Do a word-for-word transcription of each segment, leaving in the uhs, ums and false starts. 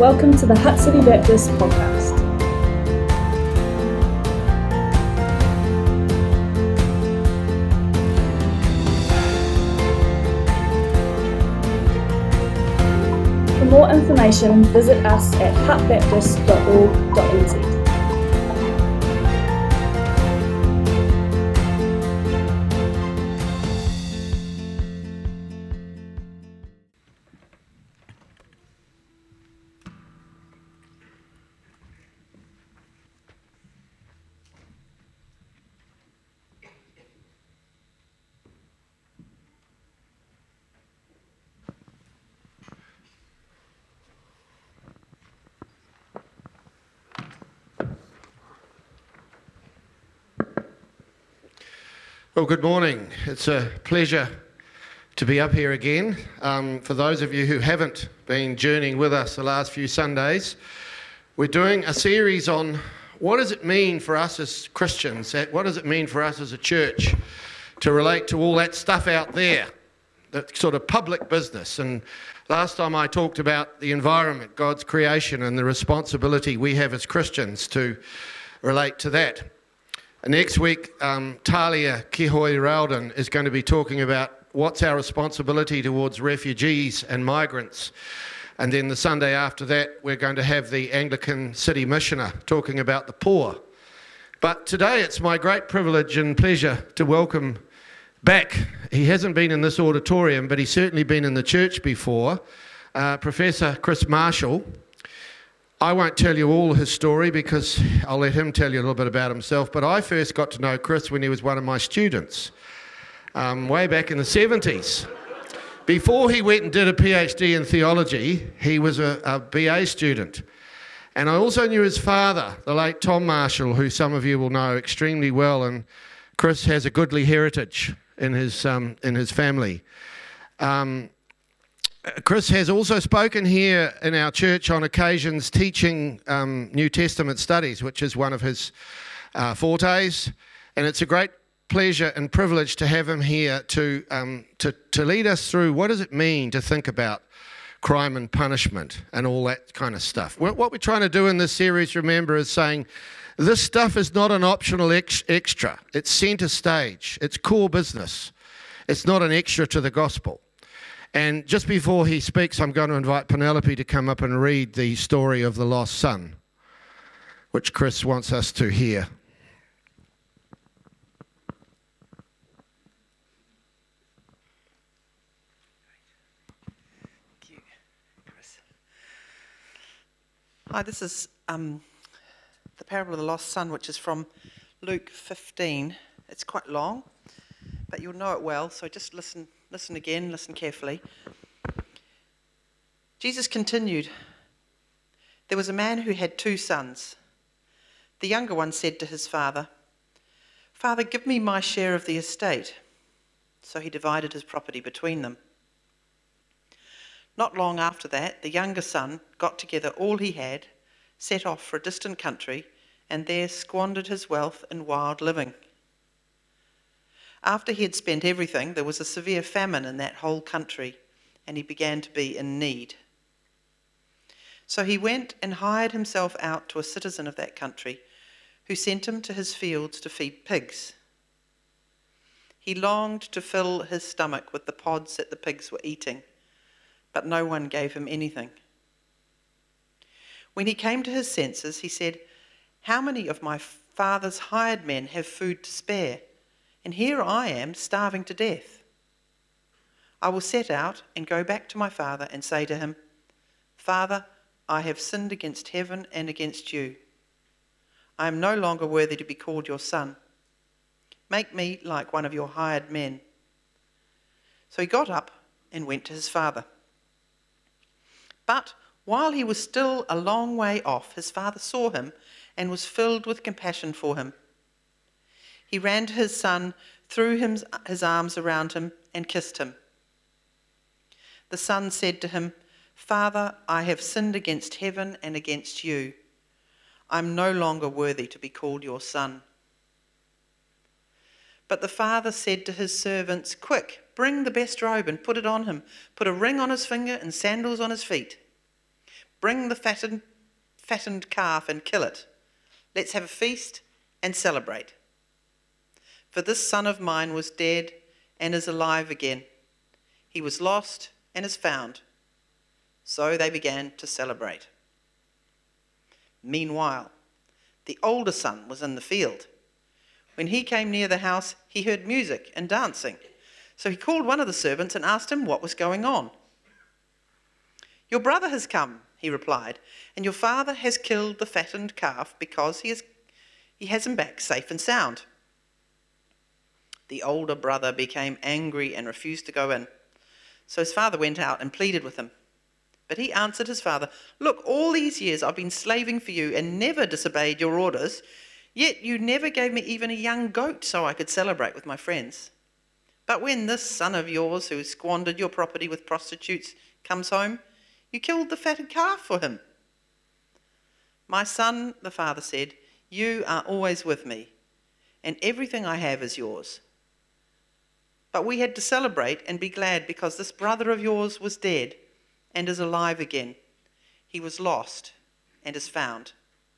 Welcome to the Hutt City Baptist podcast. For more information, visit us at hutt baptist dot org dot n z. Well, good morning. It's a pleasure to be up here again. Um, for those of you who haven't been journeying with us the last few Sundays, we're doing a series on what does it mean for us as Christians, what does it mean for us as a church to relate to all that stuff out there, that sort of public business. And last time I talked about the environment, God's creation, and the responsibility we have as Christians to relate to that. Next week, um, Talia Kihoi-Rowden is going to be talking about what's our responsibility towards refugees and migrants. And then the Sunday after that, we're going to have the Anglican City Missioner talking about the poor. But today, it's my great privilege and pleasure to welcome back, he hasn't been in this auditorium, but he's certainly been in the church before, uh, Professor Chris Marshall. I won't tell you all his story because I'll let him tell you a little bit about himself, but I first got to know Chris when he was one of my students, um, way back in the seventies. Before he went and did a PhD in theology, he was a, a B A student. And I also knew his father, the late Tom Marshall, who some of you will know extremely well, and Chris has a goodly heritage in his, um, in his family. Um, Chris has also spoken here in our church on occasions teaching um, New Testament studies, which is one of his uh, fortes, and it's a great pleasure and privilege to have him here to, um, to, to lead us through what does it mean to think about crime and punishment and all that kind of stuff. What we're trying to do in this series, remember, is saying this stuff is not an optional ex- extra. It's centre stage. It's core business. It's not an extra to the gospel. And just before he speaks, I'm going to invite Penelope to come up and read the story of the lost son, which Chris wants us to hear. Thank you, Chris. Hi, this is um, the parable of the lost son, which is from Luke fifteen. It's quite long, but you'll know it well, so just listen. Listen again, listen carefully. Jesus continued, "There was a man who had two sons. The younger one said to his father, 'Father, give me my share of the estate.' So he divided his property between them. Not long after that, the younger son got together all he had, set off for a distant country, and there squandered his wealth in wild living. After he had spent everything, there was a severe famine in that whole country, and he began to be in need. So he went and hired himself out to a citizen of that country, who sent him to his fields to feed pigs. He longed to fill his stomach with the pods that the pigs were eating, but no one gave him anything. When he came to his senses, he said, 'How many of my father's hired men have food to spare? And here I am, starving to death. I will set out and go back to my father and say to him, Father, I have sinned against heaven and against you. I am no longer worthy to be called your son. Make me like one of your hired men.' So he got up and went to his father. But while he was still a long way off, his father saw him and was filled with compassion for him. He ran to his son, threw him, his arms around him, and kissed him. The son said to him, 'Father, I have sinned against heaven and against you. I am no longer worthy to be called your son.' But the father said to his servants, 'Quick, bring the best robe and put it on him. Put a ring on his finger and sandals on his feet. Bring the fattened, fattened calf and kill it. Let's have a feast and celebrate. For this son of mine was dead and is alive again. He was lost and is found. So they began to celebrate. Meanwhile, the older son was in the field. When he came near the house, he heard music and dancing. So he called one of the servants and asked him what was going on. Your brother has come, he replied, and your father has killed the fattened calf because he, is, he has him back safe and sound. The older brother became angry and refused to go in. So his father went out and pleaded with him. But he answered his father, Look, all these years I've been slaving for you and never disobeyed your orders, yet you never gave me even a young goat so I could celebrate with my friends. But when this son of yours, who has squandered your property with prostitutes, comes home, you killed the fatted calf for him. My son, the father said, you are always with me, and everything I have is yours. But we had to celebrate and be glad because this brother of yours was dead and is alive again. He was lost and is found.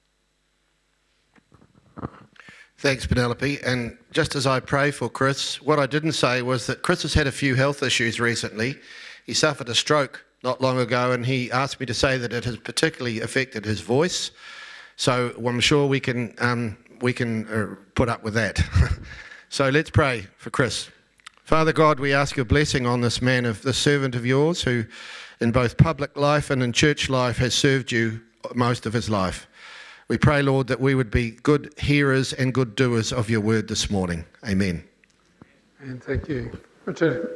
Thanks, Penelope. And just as I pray for Chris, what I didn't say was that Chris has had a few health issues recently. He suffered a stroke not long ago, and he asked me to say that it has particularly affected his voice. So I'm sure we can um, we can uh, put up with that. So let's pray for Chris. Father God, we ask your blessing on this man, of this servant of yours, who in both public life and in church life has served you most of his life. We pray, Lord, that we would be good hearers and good doers of your word this morning. Amen. And thank you, Richard.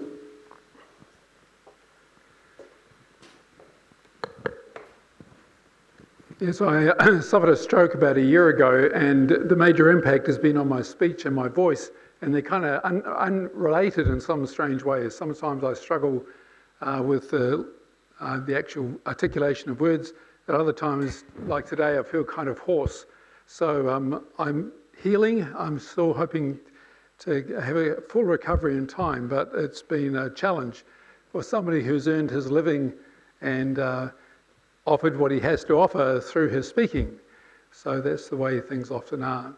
Yes, I suffered a stroke about a year ago, and the major impact has been on my speech and my voice, and they're kind of un- unrelated in some strange ways. Sometimes I struggle uh, with uh, uh, the actual articulation of words. At other times, like today, I feel kind of hoarse. So um, I'm healing. I'm still hoping to have a full recovery in time, but it's been a challenge for somebody who's earned his living and uh, offered what he has to offer through his speaking. So that's the way things often are.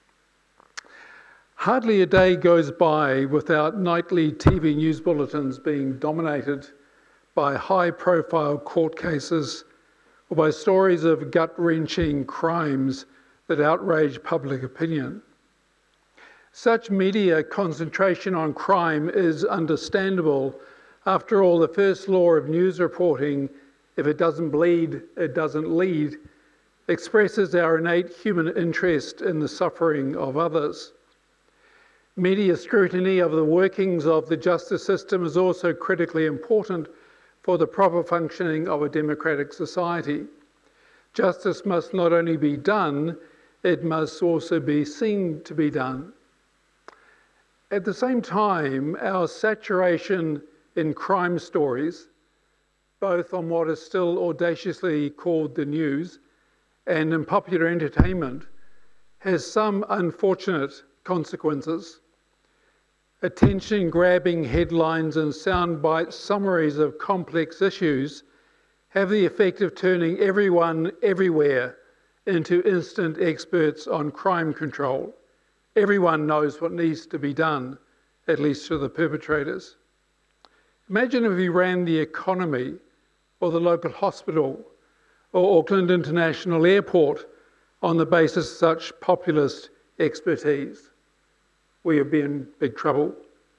Hardly a day goes by without nightly T V news bulletins being dominated by high-profile court cases or by stories of gut-wrenching crimes that outrage public opinion. Such media concentration on crime is understandable. After all, the first law of news reporting, if it doesn't bleed, it doesn't lead, expresses our innate human interest in the suffering of others. Media scrutiny of the workings of the justice system is also critically important for the proper functioning of a democratic society. Justice must not only be done, it must also be seen to be done. At the same time, our saturation in crime stories, both on what is still audaciously called the news and in popular entertainment, has some unfortunate consequences. Attention-grabbing headlines and soundbite summaries of complex issues have the effect of turning everyone everywhere into instant experts on crime control. Everyone knows what needs to be done, at least to the perpetrators. Imagine if we ran the economy or the local hospital or Auckland International Airport on the basis of such populist expertise. We would be in big trouble.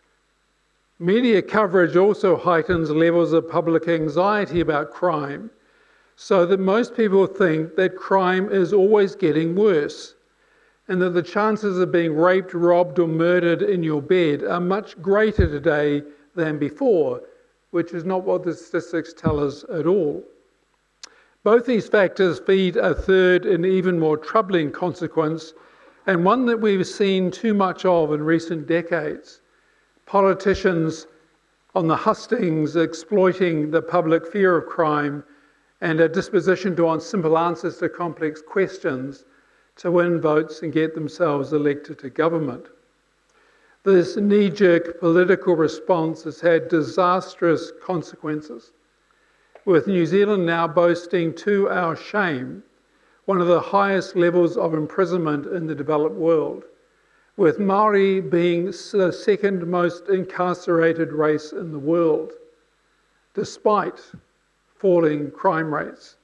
Media coverage also heightens levels of public anxiety about crime, so that most people think that crime is always getting worse, and that the chances of being raped, robbed, or murdered in your bed are much greater today than before, which is not what the statistics tell us at all. Both these factors feed a third and even more troubling consequence, and one that we've seen too much of in recent decades. Politicians on the hustings exploiting the public fear of crime and a disposition to want simple answers to complex questions to win votes and get themselves elected to government. This knee-jerk political response has had disastrous consequences. with New Zealand now boasting, to our shame, one of the highest levels of imprisonment in the developed world, with Māori being the second most incarcerated race in the world, despite falling crime rates.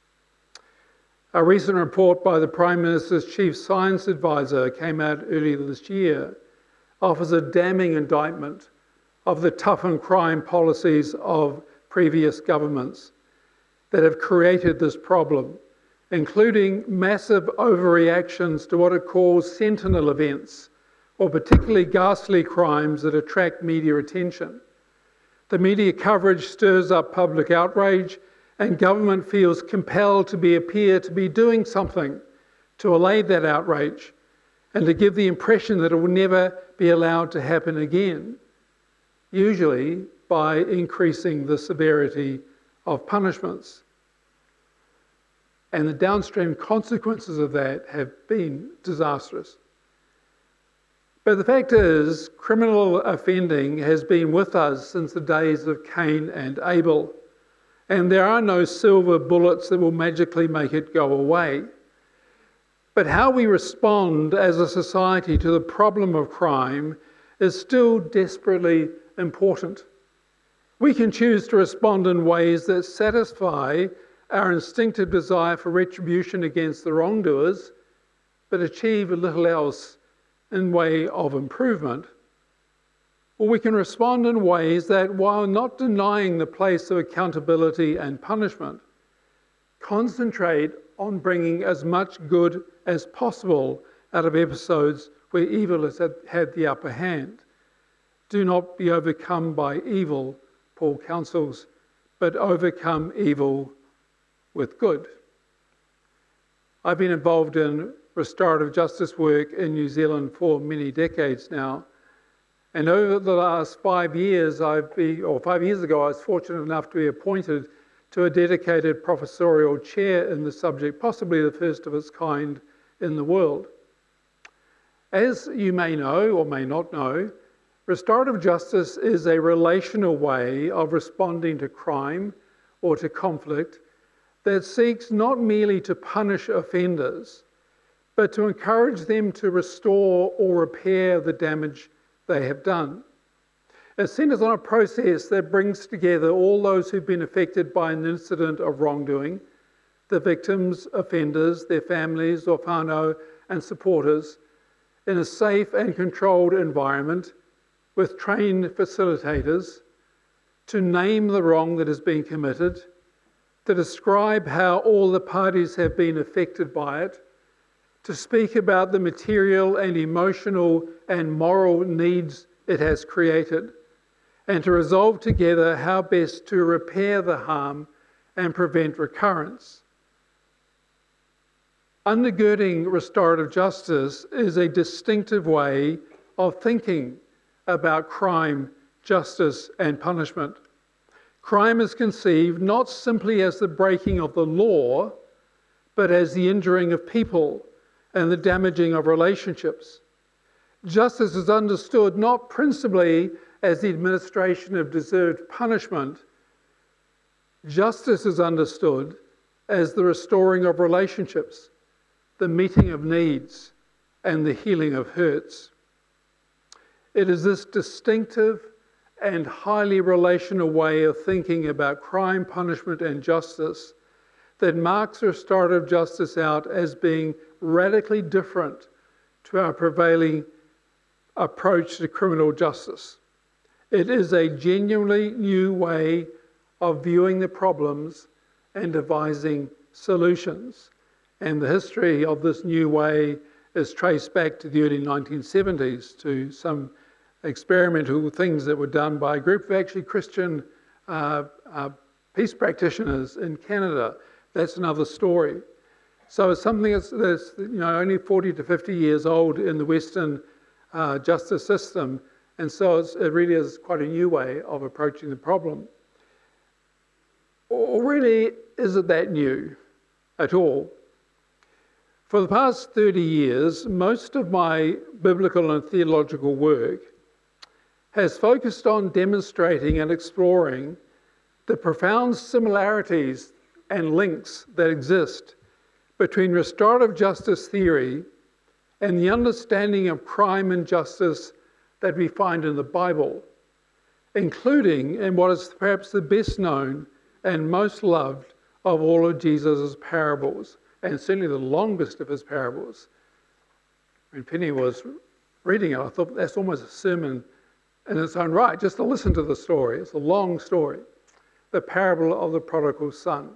A recent report by the Prime Minister's Chief Science Advisor came out earlier this year, offers a damning indictment of the toughened crime policies of previous governments that have created this problem, including massive overreactions to what it calls sentinel events, or particularly ghastly crimes that attract media attention. The media coverage stirs up public outrage, and government feels compelled to be appear to be doing something to allay that outrage and to give the impression that it will never be allowed to happen again, usually by increasing the severity of punishments. And the downstream consequences of that have been disastrous. But the fact is, criminal offending has been with us since the days of Cain and Abel, and there are no silver bullets that will magically make it go away. But how we respond as a society to the problem of crime is still desperately important. We can choose to respond in ways that satisfy our instinctive desire for retribution against the wrongdoers, but achieve a little else in way of improvement. Or we can respond in ways that, while not denying the place of accountability and punishment, concentrate on bringing as much good as possible out of episodes where evil has had the upper hand. Do not be overcome by evil, Paul counsels, but overcome evil with good. I've been involved in restorative justice work in New Zealand for many decades now. And over the last five years, I've been, or five years ago, I was fortunate enough to be appointed to a dedicated professorial chair in the subject, possibly the first of its kind in the world. As you may know or may not know, restorative justice is a relational way of responding to crime or to conflict that seeks not merely to punish offenders, but to encourage them to restore or repair the damage they have done. It centres on a process that brings together all those who've been affected by an incident of wrongdoing, the victims, offenders, their families or whānau and supporters, in a safe and controlled environment with trained facilitators to name the wrong that has been committed, to describe how all the parties have been affected by it, to speak about the material and emotional and moral needs it has created, and to resolve together how best to repair the harm and prevent recurrence. Undergirding restorative justice is a distinctive way of thinking about crime, justice, and punishment. Crime is conceived not simply as the breaking of the law, but as the injuring of people and the damaging of relationships. Justice is understood not principally as the administration of deserved punishment. Justice is understood as the restoring of relationships, the meeting of needs, and the healing of hurts. It is this distinctive and highly relational way of thinking about crime, punishment, and justice that marks restorative justice out as being radically different to our prevailing approach to criminal justice. It is a genuinely new way of viewing the problems and devising solutions. And the history of this new way is traced back to the early nineteen seventies, to some experimental things that were done by a group of actually Christian uh, uh, peace practitioners in Canada. That's another story. So it's something that's, that's you know only forty to fifty years old in the Western uh, justice system, and so it's, it really is quite a new way of approaching the problem. Or really, is it that new at all? For the past thirty years, most of my biblical and theological work has focused on demonstrating and exploring the profound similarities and links that exist between restorative justice theory and the understanding of crime and justice that we find in the Bible, including in what is perhaps the best known and most loved of all of Jesus' parables, and certainly the longest of his parables. When Penny was reading it, I thought that's almost a sermon in its own right, just to listen to the story. It's a long story, the parable of the prodigal son.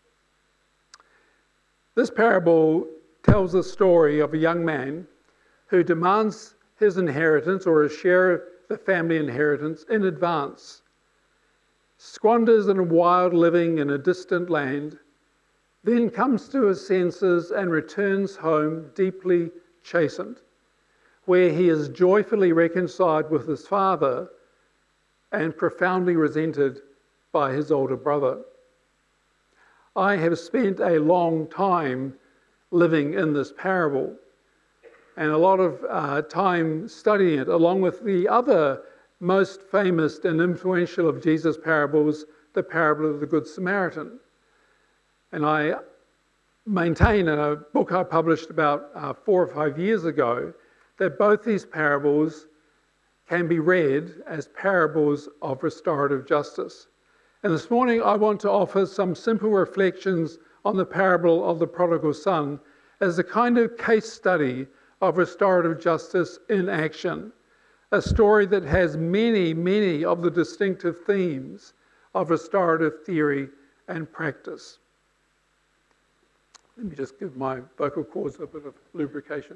This parable tells the story of a young man who demands his inheritance or a share of the family inheritance in advance, squanders in wild living in a distant land, then comes to his senses and returns home deeply chastened, where he is joyfully reconciled with his father and profoundly resented by his older brother. I have spent a long time living in this parable and a lot of uh, time studying it, along with the other most famous and influential of Jesus' parables, the parable of the Good Samaritan. And I maintain in a book I published about uh, four or five years ago that both these parables can be read as parables of restorative justice. And this morning I want to offer some simple reflections on the parable of the prodigal son as a kind of case study of restorative justice in action, a story that has many, many of the distinctive themes of restorative theory and practice. Let me just give my vocal cords a bit of lubrication.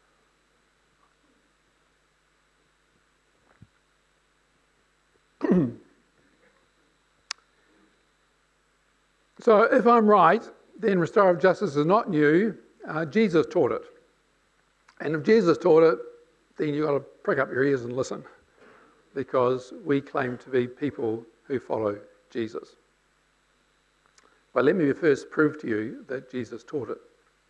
So if I'm right, then restorative justice is not new. Uh, Jesus taught it. And if Jesus taught it, then you've got to prick up your ears and listen, because we claim to be people who follow Jesus. But let me first prove to you that Jesus taught it.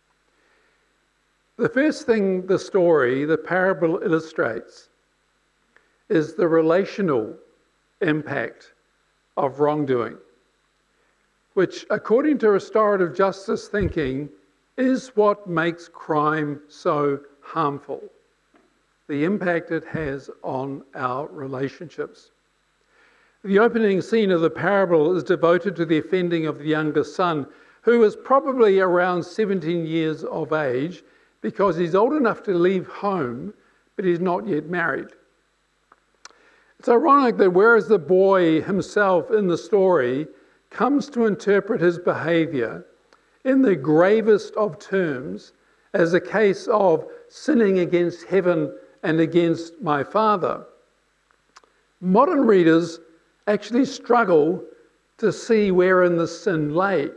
The first thing the story, the parable illustrates, is the relational impact of wrongdoing, which, according to restorative justice thinking, is what makes crime so harmful, the impact it has on our relationships. The opening scene of the parable is devoted to the offending of the younger son, who is probably around seventeen years of age, because he's old enough to leave home, but he's not yet married. It's ironic that whereas the boy himself in the story comes to interpret his behaviour in the gravest of terms as a case of sinning against heaven and against my father, modern readers actually struggle to see wherein the sin lay.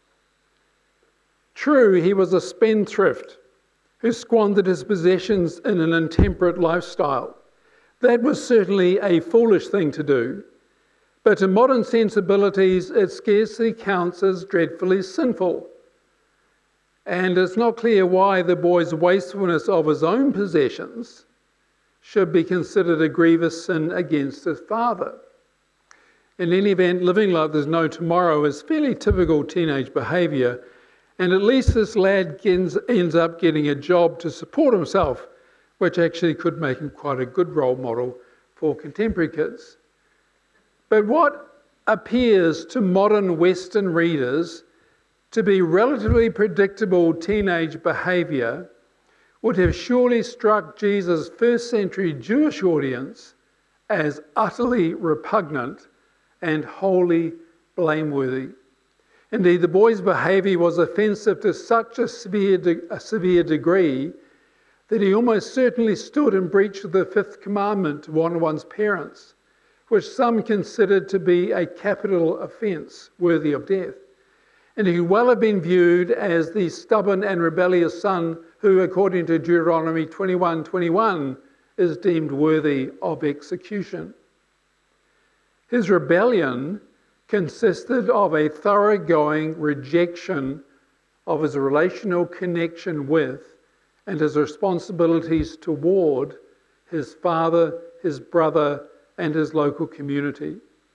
True, he was a spendthrift who squandered his possessions in an intemperate lifestyle. That was certainly a foolish thing to do, but to modern sensibilities it scarcely counts as dreadfully sinful. And it's not clear why the boy's wastefulness of his own possessions should be considered a grievous sin against his father. In any event, living like there's no tomorrow is fairly typical teenage behaviour, and at least this lad ends, ends up getting a job to support himself, which actually could make him quite a good role model for contemporary kids. But what appears to modern Western readers to be relatively predictable teenage behaviour would have surely struck Jesus' first century Jewish audience as utterly repugnant and wholly blameworthy. Indeed, the boy's behaviour was offensive to such a severe, de- a severe degree that he almost certainly stood in breach of the fifth commandment to honour one's parents, which some considered to be a capital offence worthy of death. And he could well have been viewed as the stubborn and rebellious son who, according to Deuteronomy twenty-one twenty-one, is deemed worthy of execution. His rebellion consisted of a thoroughgoing rejection of his relational connection with and his responsibilities toward his father, his brother, and his local community.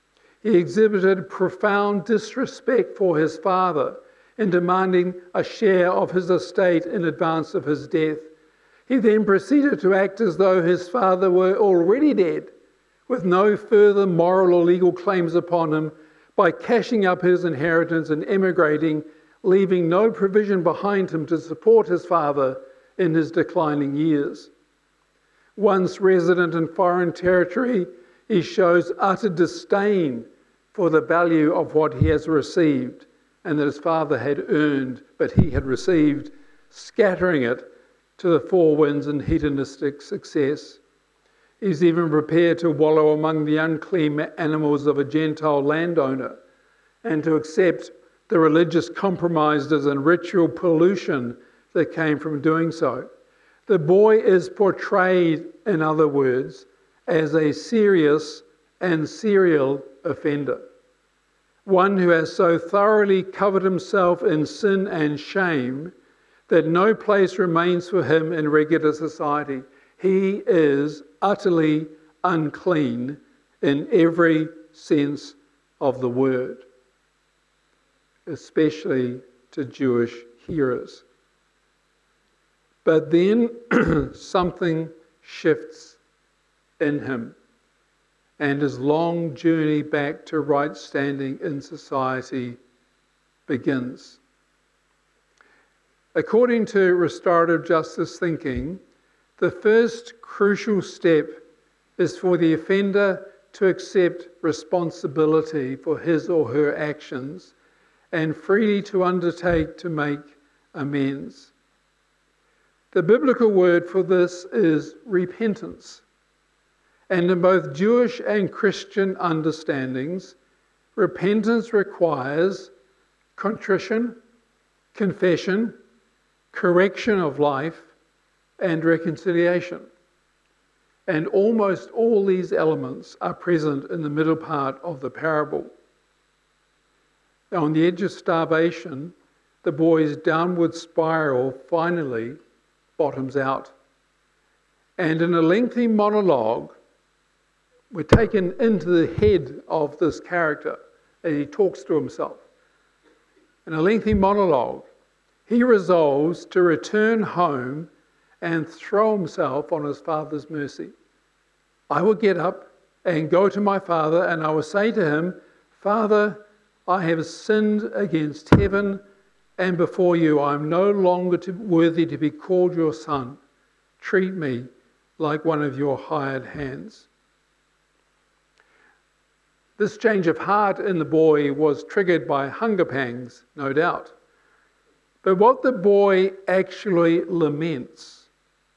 He exhibited profound disrespect for his father in demanding a share of his estate in advance of his death. He then proceeded to act as though his father were already dead, with no further moral or legal claims upon him, by cashing up his inheritance and emigrating, leaving no provision behind him to support his father in his declining years. Once resident in foreign territory, he shows utter disdain for the value of what he has received and that his father had earned, but he had received, scattering it to the four winds in hedonistic success. He's even prepared to wallow among the unclean animals of a Gentile landowner and to accept the religious compromises and ritual pollution that came from doing so. The boy is portrayed, in other words, as a serious and serial offender, one who has so thoroughly covered himself in sin and shame that no place remains for him in regular society. He is utterly unclean in every sense of the word, especially to Jewish hearers. But then something shifts in him, and his long journey back to right standing in society begins. According to restorative justice thinking, the first crucial step is for the offender to accept responsibility for his or her actions and freely to undertake to make amends. The biblical word for this is repentance. And in both Jewish and Christian understandings, repentance requires contrition, confession, correction of life, and reconciliation. And almost all these elements are present in the middle part of the parable. On the edge of starvation, the boy's downward spiral finally bottoms out. And in a lengthy monologue, we're taken into the head of this character as he talks to himself. In a lengthy monologue, he resolves to return home and throw himself on his father's mercy. I will get up and go to my father, and I will say to him, Father, I have sinned against heaven and before you. I am no longer to, worthy to be called your son. Treat me like one of your hired hands. This change of heart in the boy was triggered by hunger pangs, no doubt. But what the boy actually laments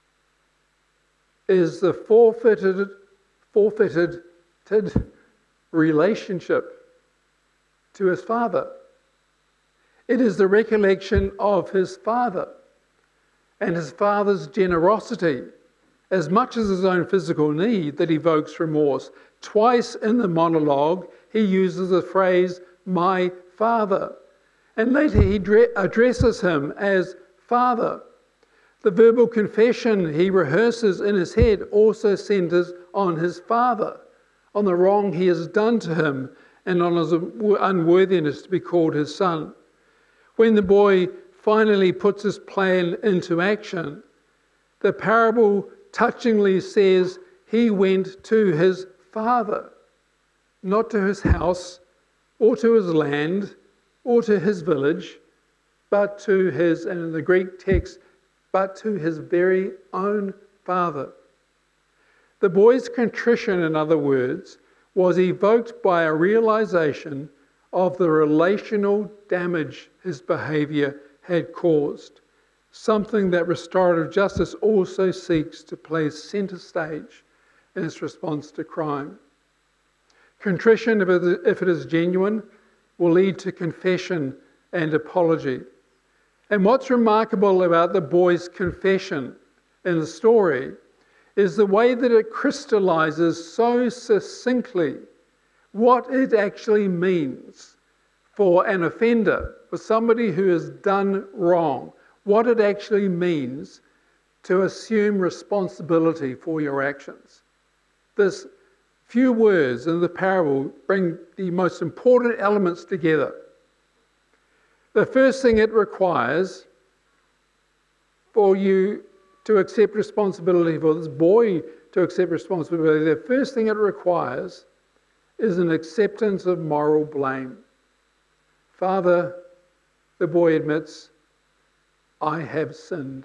is the forfeited, forfeited relationship to his father. It is the recollection of his father and his father's generosity, as much as his own physical need, that evokes remorse. Twice in the monologue, he uses the phrase, my father. And later he addresses him as Father. The verbal confession he rehearses in his head also centers on his father, on the wrong he has done to him, and on his unworthiness to be called his son. When the boy finally puts his plan into action, the parable touchingly says he went to his father, not to his house or to his land or to his village, but to his, and in the Greek text, but to his very own father. The boy's contrition, in other words, was evoked by a realization of the relational damage his behaviour had caused, something that restorative justice also seeks to place centre stage in its response to crime. Contrition, if it is genuine, will lead to confession and apology. And what's remarkable about the boy's confession in the story is the way that it crystallizes so succinctly what it actually means for an offender, for somebody who has done wrong, what it actually means to assume responsibility for your actions. This few words in the parable bring the most important elements together. The first thing it requires for you to accept responsibility, for this boy to accept responsibility, the first thing it requires is an acceptance of moral blame. Father, the boy admits, I have sinned.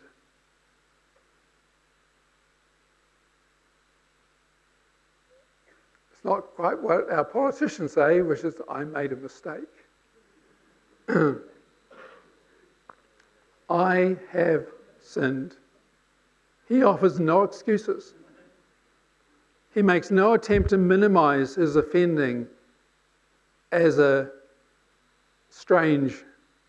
It's not quite what our politicians say, which is, I made a mistake. I have sinned. He offers no excuses. He makes no attempt to minimize his offending as a strange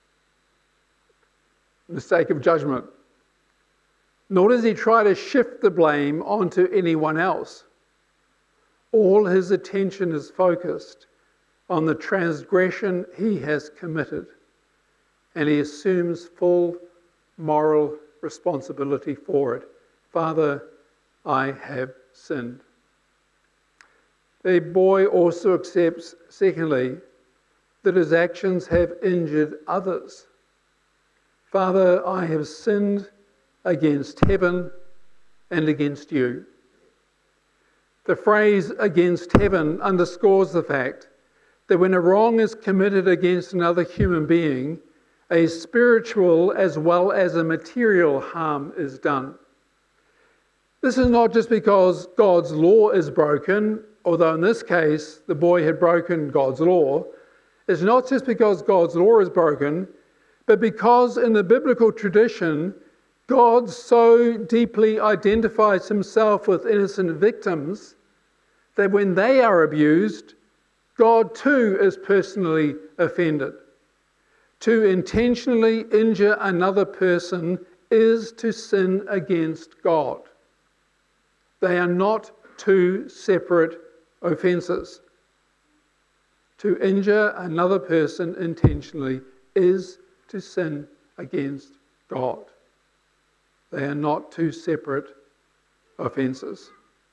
mistake of judgment. Nor does he try to shift the blame onto anyone else. All his attention is focused on the transgression he has committed, and he assumes full moral responsibility for it. Father, I have sinned. The boy also accepts, secondly, that his actions have injured others. Father, I have sinned against heaven and against you. The phrase against heaven underscores the fact that when a wrong is committed against another human being, a spiritual as well as a material harm is done. This is not just because God's law is broken, although in this case the boy had broken God's law. It's not just because God's law is broken, but because in the biblical tradition, God so deeply identifies himself with innocent victims that when they are abused, God too is personally offended. To intentionally injure another person is to sin against God. They are not two separate offences. To injure another person intentionally is to sin against God. They are not two separate offences.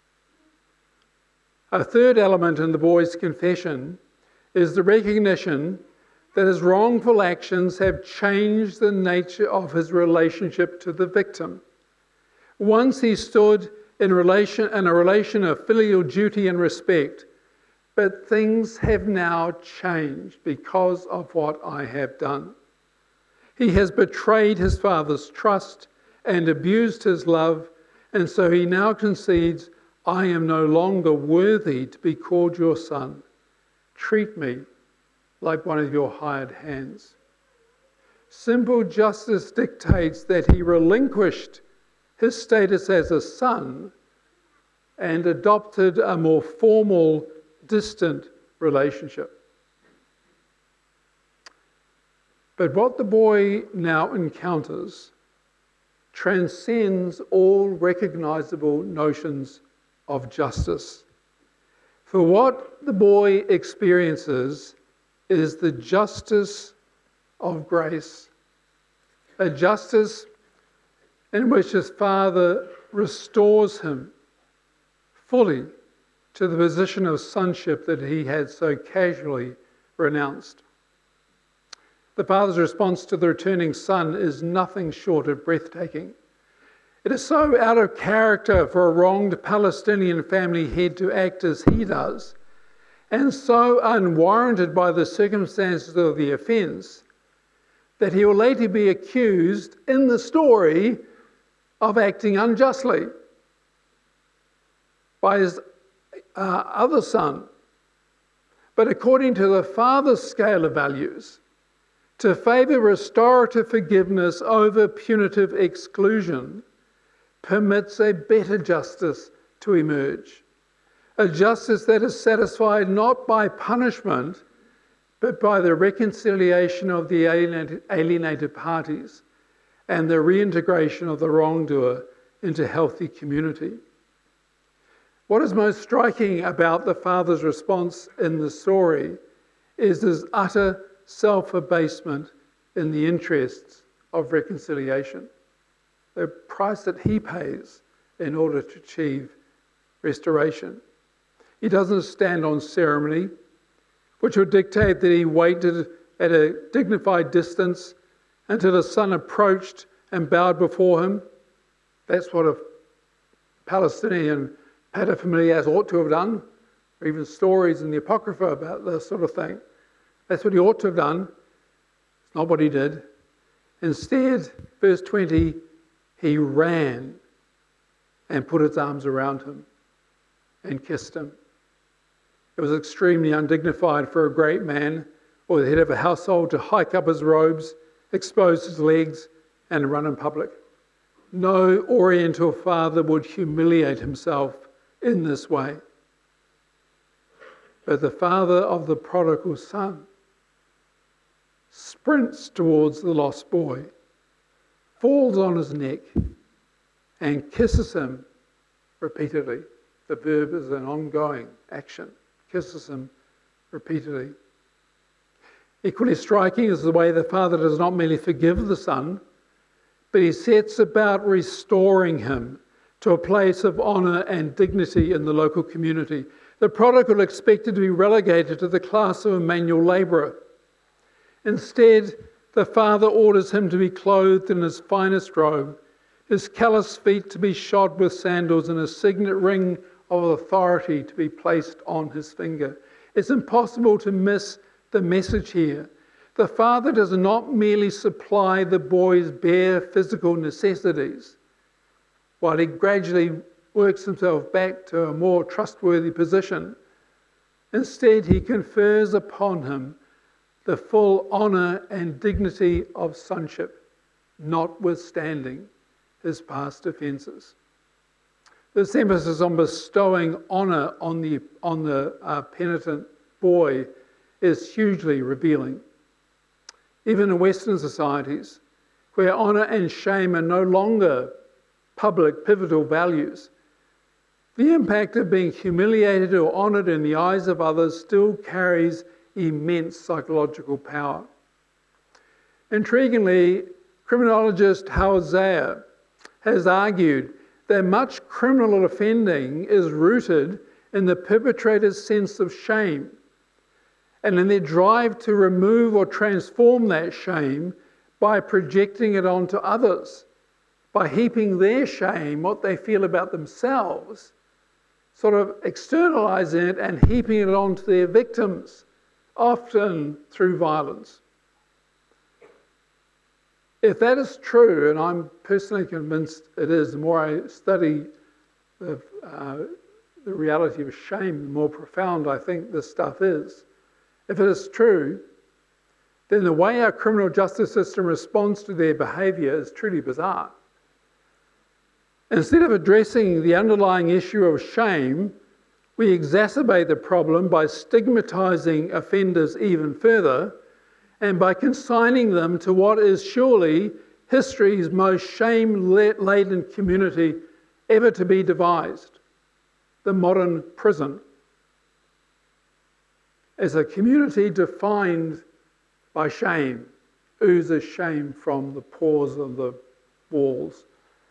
A third element in the boy's confession is the recognition that his wrongful actions have changed the nature of his relationship to the victim. Once he stood in relation in a relation of filial duty and respect, but things have now changed because of what I have done. He has betrayed his father's trust and abused his love, and so he now concedes, I am no longer worthy to be called your son. Treat me like one of your hired hands. Simple justice dictates that he relinquished his status as a son and adopted a more formal, distant relationship. But what the boy now encounters transcends all recognizable notions of justice. For what the boy experiences is the justice of grace, a justice in which his father restores him fully to the position of sonship that he had so casually renounced. The father's response to the returning son is nothing short of breathtaking. It is so out of character for a wronged Palestinian family head to act as he does, and so unwarranted by the circumstances of the offence, that he will later be accused in the story of acting unjustly by his uh, other son. But according to the father's scale of values, to favour restorative forgiveness over punitive exclusion permits a better justice to emerge. A justice that is satisfied not by punishment, but by the reconciliation of the alienated, alienated parties and the reintegration of the wrongdoer into healthy community. What is most striking about the father's response in the story is his utter self-abasement in the interests of reconciliation. The price that he pays in order to achieve restoration. He doesn't stand on ceremony, which would dictate that he waited at a dignified distance until the son approached and bowed before him. That's what a Palestinian paterfamilias ought to have done, or even stories in the Apocrypha about this sort of thing. That's what he ought to have done. It's not what he did. Instead, verse twenty, he ran and put his arms around him and kissed him. It was extremely undignified for a great man or the head of a household to hike up his robes, expose his legs, and run in public. No Oriental father would humiliate himself in this way. But the father of the prodigal son sprints towards the lost boy, falls on his neck, and kisses him repeatedly. The verb is an ongoing action. Kisses him repeatedly. Equally striking is the way the father does not merely forgive the son, but he sets about restoring him to a place of honour and dignity in the local community. The prodigal expected to be relegated to the class of a manual labourer. Instead, the father orders him to be clothed in his finest robe, his calloused feet to be shod with sandals, and a signet ring of authority to be placed on his finger. It's impossible to miss the message here. The father does not merely supply the boy's bare physical necessities, while he gradually works himself back to a more trustworthy position. Instead, he confers upon him the full honour and dignity of sonship, notwithstanding his past offences. This emphasis on bestowing honour on the, on the uh, penitent boy is hugely revealing. Even in Western societies, where honour and shame are no longer public pivotal values, the impact of being humiliated or honoured in the eyes of others still carries immense psychological power. Intriguingly, criminologist Howard Zehr has argued that much criminal offending is rooted in the perpetrator's sense of shame and in their drive to remove or transform that shame by projecting it onto others, by heaping their shame, what they feel about themselves, sort of externalizing it and heaping it onto their victims, often through violence. If that is true, and I'm personally convinced it is, the more I study the, uh, the reality of shame, the more profound I think this stuff is. If it is true, then the way our criminal justice system responds to their behaviour is truly bizarre. Instead of addressing the underlying issue of shame, we exacerbate the problem by stigmatising offenders even further and by consigning them to what is surely history's most shame-laden community ever to be devised, the modern prison. As a community defined by shame, oozes shame from the pores of the walls.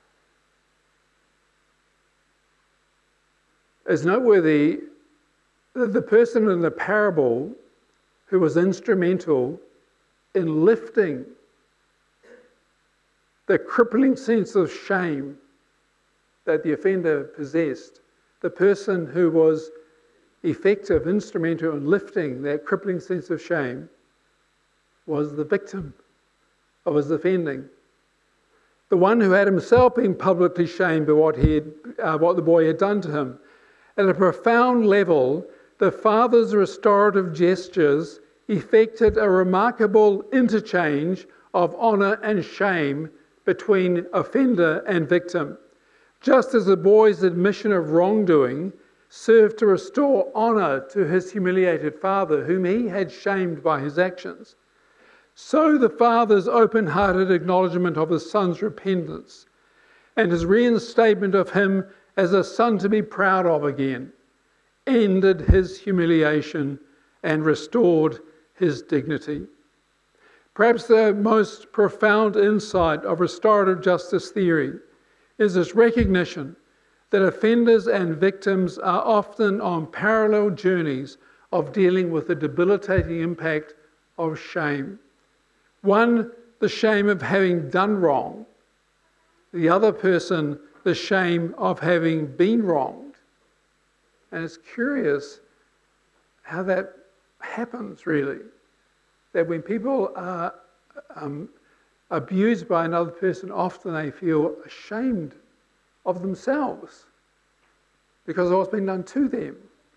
It's noteworthy that the person in the parable who was instrumental in lifting the crippling sense of shame that the offender possessed, the person who was effective, instrumental in lifting that crippling sense of shame, was the victim of his offending. The one who had himself been publicly shamed by what, he had, uh, what the boy had done to him. At a profound level, the father's restorative gestures effected a remarkable interchange of honour and shame between offender and victim, just as the boy's admission of wrongdoing served to restore honour to his humiliated father, whom he had shamed by his actions. So the father's open-hearted acknowledgement of his son's repentance and his reinstatement of him as a son to be proud of again ended his humiliation and restored his dignity. Perhaps the most profound insight of restorative justice theory is this recognition that offenders and victims are often on parallel journeys of dealing with the debilitating impact of shame. One, the shame of having done wrong. The other person, the shame of having been wronged. And it's curious how that happens, really. That when people are um, abused by another person, often they feel ashamed of themselves because of what's been done to them.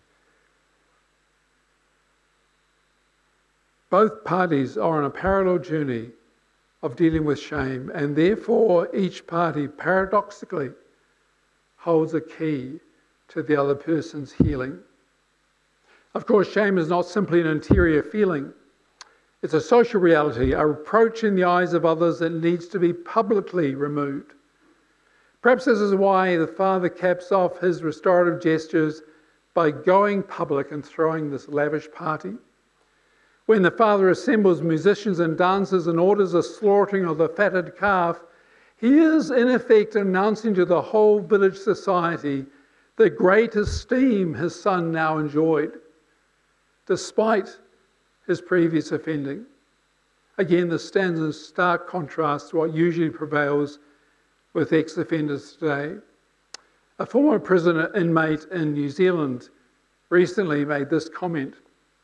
Both parties are on a parallel journey of dealing with shame, and therefore each party paradoxically holds a key to the other person's healing. Of course, shame is not simply an interior feeling. It's a social reality, a reproach in the eyes of others that needs to be publicly removed. Perhaps this is why the father caps off his restorative gestures by going public and throwing this lavish party. When the father assembles musicians and dancers and orders a slaughtering of the fatted calf, he is in effect announcing to the whole village society the great esteem his son now enjoyed, despite his previous offending. Again, this stands in stark contrast to what usually prevails with ex-offenders today. A former prisoner inmate in New Zealand recently made this comment.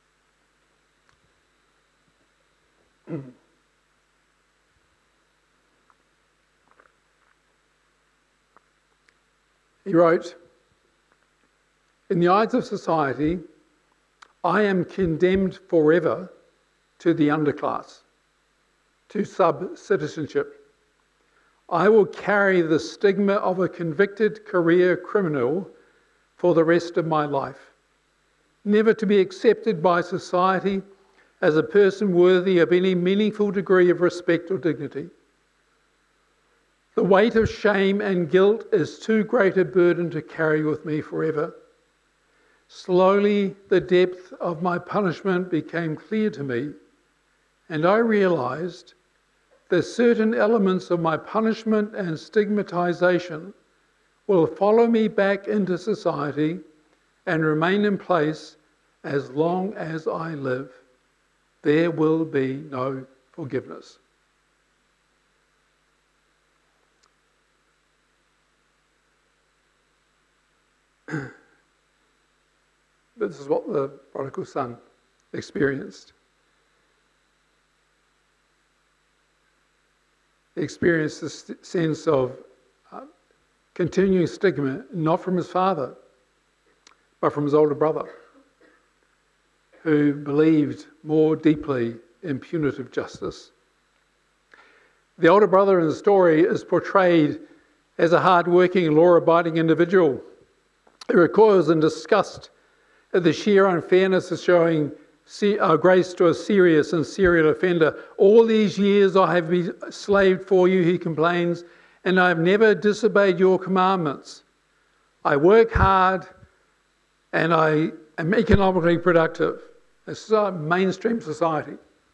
He wrote, "In the eyes of society, I am condemned forever to the underclass, to sub-citizenship. I will carry the stigma of a convicted career criminal for the rest of my life, never to be accepted by society as a person worthy of any meaningful degree of respect or dignity. The weight of shame and guilt is too great a burden to carry with me forever. Slowly, the depth of my punishment became clear to me, and I realized that certain elements of my punishment and stigmatization will follow me back into society and remain in place as long as I live. There will be no forgiveness." This is what the prodigal son experienced. He experienced this sense of uh, continuing stigma, not from his father, but from his older brother, who believed more deeply in punitive justice. The older brother in the story is portrayed as a hard-working, law-abiding individual who recoils in disgust at the sheer unfairness of showing grace to a serious and serial offender. "All these years I have been slaved for you," he complains, "and I have never disobeyed your commandments. I work hard and I am economically productive." This is our mainstream society.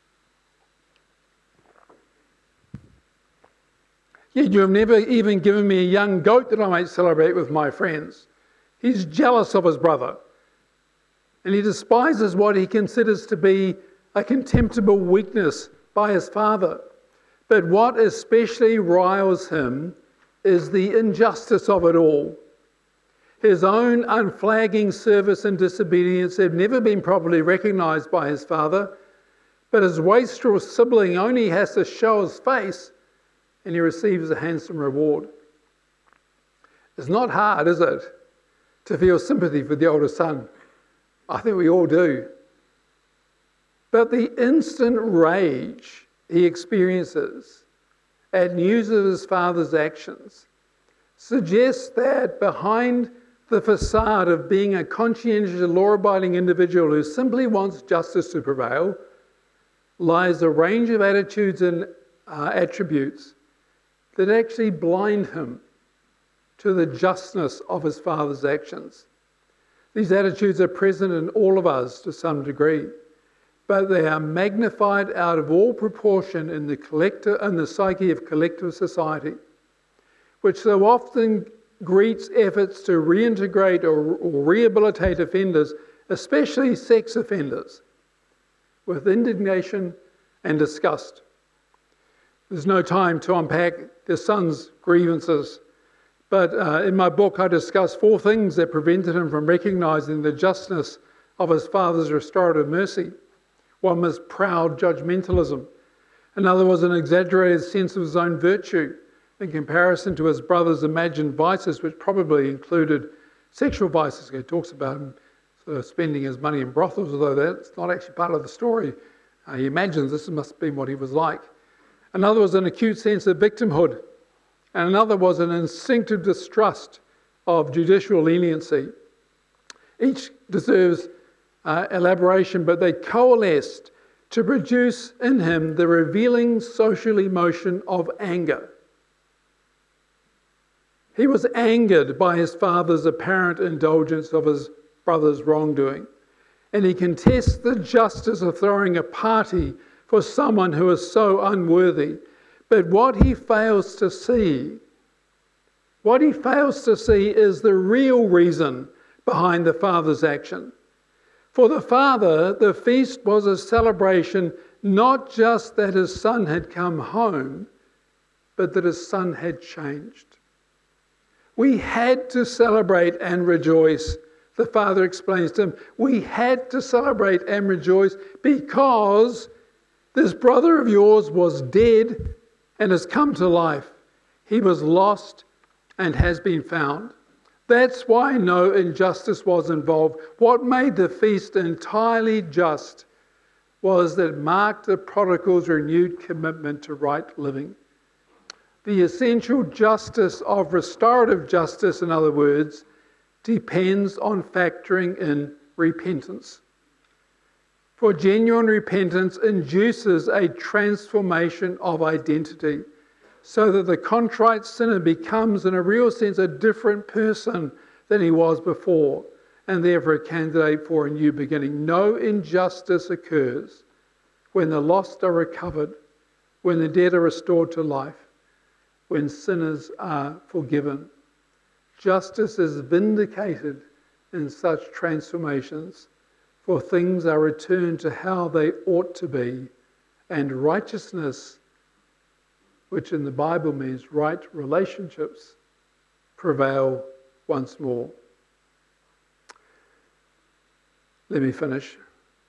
"Yet you have never even given me a young goat that I might celebrate with my friends." He's jealous of his brother, and he despises what he considers to be a contemptible weakness by his father. But what especially riles him is the injustice of it all. His own unflagging service and disobedience have never been properly recognised by his father, but his wastrel sibling only has to show his face and he receives a handsome reward. It's not hard, is it, to feel sympathy for the older son? I think we all do. But the instant rage he experiences at news of his father's actions suggests that behind the facade of being a conscientious, law-abiding individual who simply wants justice to prevail lies a range of attitudes and uh, attributes that actually blind him to the justness of his father's actions. These attitudes are present in all of us to some degree, but they are magnified out of all proportion in the collective, in the psyche of collective society, which so often greets efforts to reintegrate or, or rehabilitate offenders, especially sex offenders, with indignation and disgust. There's no time to unpack their son's grievances, but uh, in my book I discuss four things that prevented him from recognising the justness of his father's restorative mercy. One was proud judgmentalism. Another was an exaggerated sense of his own virtue in comparison to his brother's imagined vices, which probably included sexual vices. He talks about him sort of spending his money in brothels, although that's not actually part of the story. Uh, he imagines this must have been what he was like. Another was an acute sense of victimhood. And another was an instinctive distrust of judicial leniency. Each deserves uh, elaboration, but they coalesced to produce in him the revealing social emotion of anger. He was angered by his father's apparent indulgence of his brother's wrongdoing, and he contests the justice of throwing a party for someone who is so unworthy. But what he fails to see, what he fails to see is the real reason behind the father's action. For the father, the feast was a celebration not just that his son had come home, but that his son had changed. We had to celebrate and rejoice, the father explains to him. We had to celebrate and rejoice because this brother of yours was dead and has come to life. He was lost and has been found. That's why no injustice was involved. What made the feast entirely just was that it marked the prodigal's renewed commitment to right living. The essential justice of restorative justice, in other words, depends on factoring in repentance. For genuine repentance induces a transformation of identity so that the contrite sinner becomes, in a real sense, a different person than he was before, and therefore a candidate for a new beginning. No injustice occurs when the lost are recovered, when the dead are restored to life, when sinners are forgiven. Justice is vindicated in such transformations, for things are returned to how they ought to be, and righteousness, which in the Bible means right relationships, prevail once more. Let me finish.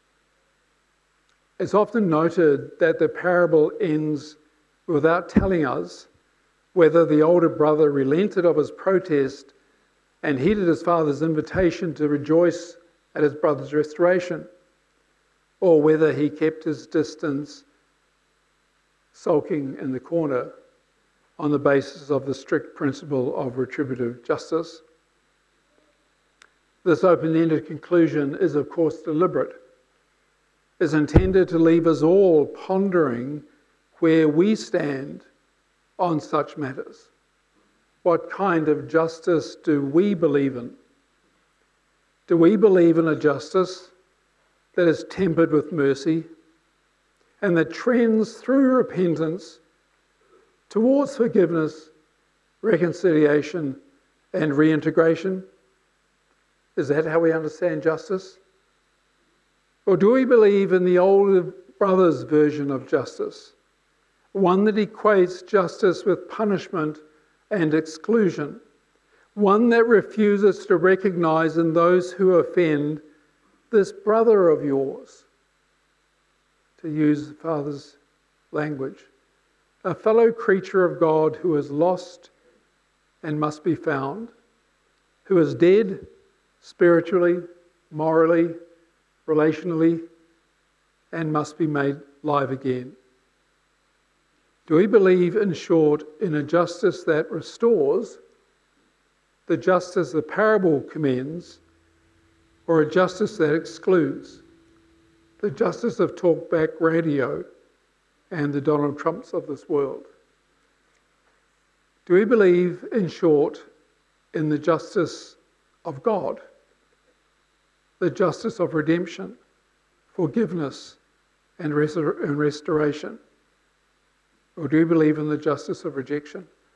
It's often noted that the parable ends without telling us whether the older brother relented of his protest and heeded his father's invitation to rejoice at his brother's restoration, or whether he kept his distance, sulking in the corner on the basis of the strict principle of retributive justice. This open-ended conclusion is, of course, deliberate. It's intended to leave us all pondering where we stand on such matters. What kind of justice do we believe in? Do we believe in a justice that is tempered with mercy and that trends through repentance towards forgiveness, reconciliation, and reintegration? Is that how we understand justice? Or do we believe in the older brother's version of justice? One that equates justice with punishment and exclusion. One that refuses to recognize in those who offend this brother of yours, to use the Father's language, a fellow creature of God who is lost and must be found, who is dead spiritually, morally, relationally, and must be made live again. Do we believe, in short, in a justice that restores, the justice the parable commends, or a justice that excludes, the justice of talkback radio and the Donald Trumps of this world? Do we believe, in short, in the justice of God, the justice of redemption, forgiveness, and restor- and restoration? Or do we believe in the justice of rejection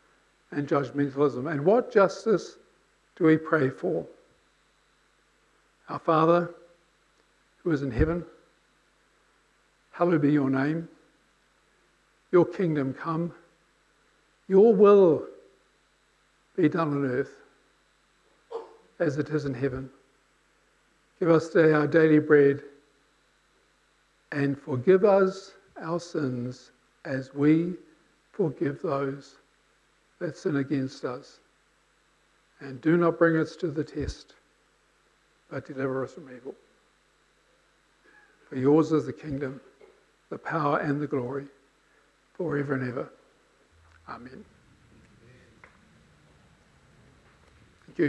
and judgmentalism. And what justice do we pray for? Our Father, who is in heaven, hallowed be your name. Your kingdom come. Your will be done on earth as it is in heaven. Give us today our daily bread, and forgive us our sins as we forgive those that sin against us. And do not bring us to the test, but deliver us from evil. For yours is the kingdom, the power and the glory, forever and ever. Amen.